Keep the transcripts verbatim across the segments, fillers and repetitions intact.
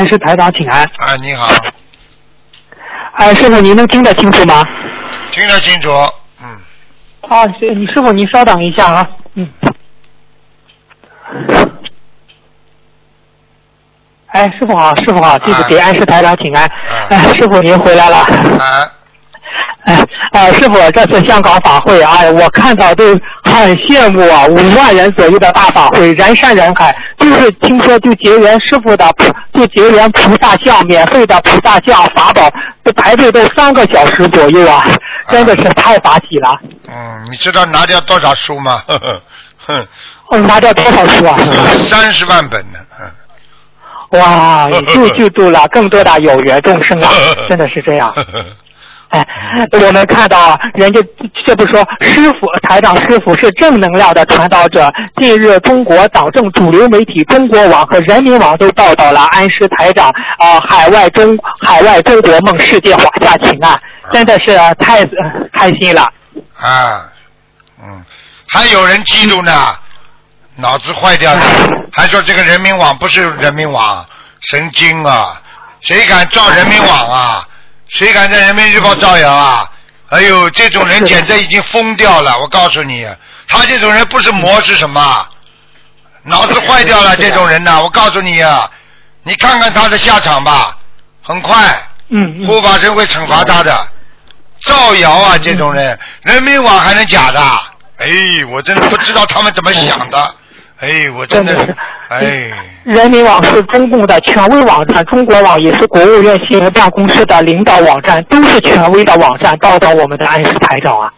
是台长，请安。 啊，你好。 哎，师傅，您能听得清楚吗？ 听得清楚，嗯。 啊，是你师傅，您稍等一下啊，嗯。哎，师傅好，师傅好，弟子给安师台长请安。哎，师傅您回来了。 啊。 哎，哎，师傅，这次香港法会啊，我看到都很羡慕啊，五万人左右的大法会，人山人海。就是听说就结缘师傅的，就结缘菩萨像，免费的菩萨像法宝，这排队都三个小时左右啊，真的是太法喜了。 嗯，你知道拿掉多少书吗？呵呵哼。 哦，拿掉多少书啊？ 三十万本呢。 哇，就救助了更多的有缘众生啊，真的是这样。哎，我们看到人家这不说师傅台长师傅是正能量的传导者。近日，中国党政主流媒体中国网和人民网都报道了安师台长啊、呃、海外中海外中国梦世界华夏情案，真的是太、呃、开心了。 啊，嗯，还有人嫉妒呢，脑子坏掉的，还说这个人民网不是人民网，神经啊！谁敢造人民网啊？谁敢在人民日报造谣啊？哎呦，这种人简直已经疯掉了！我告诉你，他这种人不是魔是什么？脑子坏掉了，这种人呐！我告诉你啊，你看看他的下场吧，很快， 嗯， 护法神会惩罚他的。造谣啊，这种人，人民网还能假的？哎，我真的不知道他们怎么想的。哎，我真的是，哎。 人民网是中共的权威网站，中国网也是国务院新闻办公室的领导网站，都是权威的网站，报道我们的安师台长啊。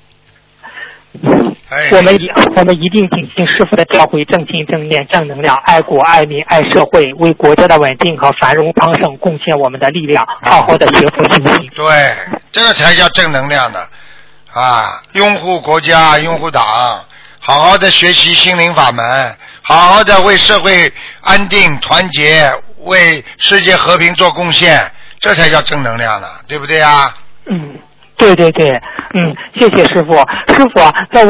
哎、 我们一我们一定谨听师父的教诲，正心正念正能量，爱国爱民爱社会，为国家的稳定和繁荣昌盛贡献我们的力量，好好的学佛修行。 对，这个才叫正能量的啊！拥护国家，拥护党，好好的学习心灵法门，好好的为社会安定团结，为世界和平做贡献，这才叫正能量呢，对不对啊？ 嗯，对对对，嗯，谢谢师父，师父啊，在